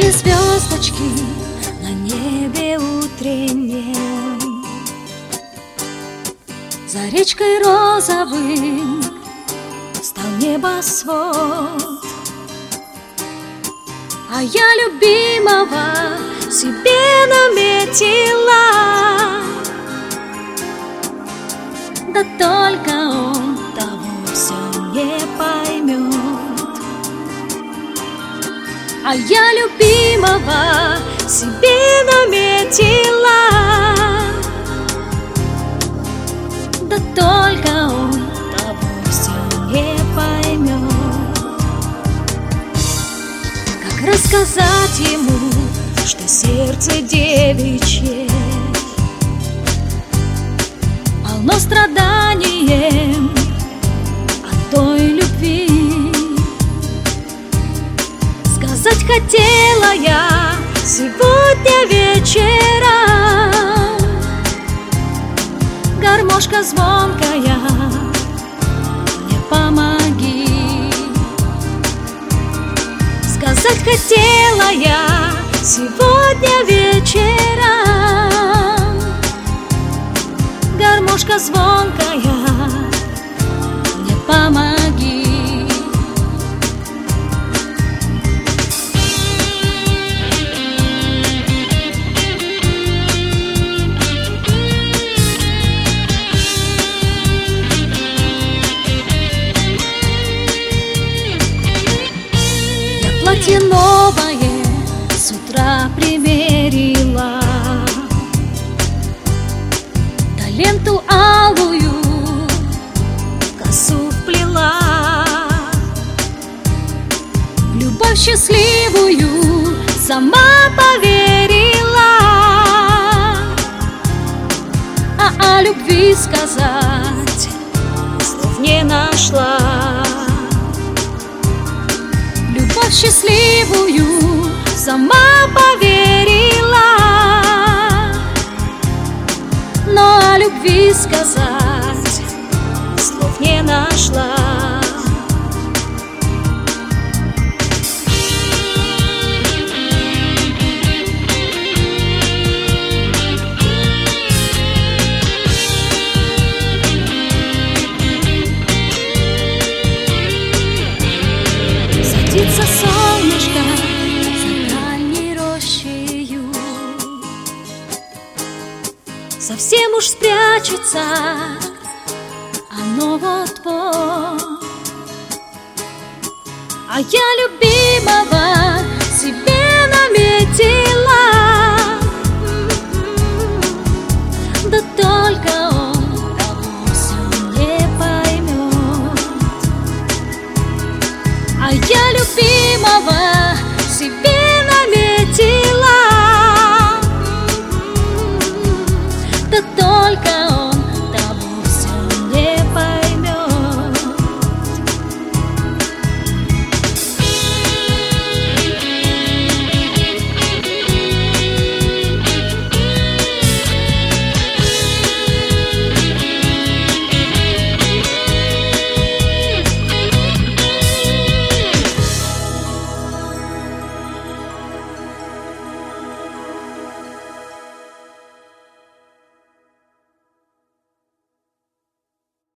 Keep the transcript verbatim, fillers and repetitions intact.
Яркие звездочки на небе утреннем, за речкой розовым стал небосвод. А я любимого себе наметила, да только он того все не поймет. А я любимого себе наметила, да только он того все не поймет. Как рассказать ему, что сердце девичье полно страданием от той любви? Сказать хотела я сегодня вечером: гармошка звонкая, мне помоги. Сказать хотела я сегодня вечером: гармошка звонкая, мне помоги. Платье новое с утра примерила, да ленту алую косу вплела. В любовь счастливую сама поверила, а о любви сказать слов не нашла. Любовь счастливую сама поверила, но о любви сказать слов не нашла. Садится солнышко за дальней рощею, совсем уж спрячется оно вот-вот. А я любимого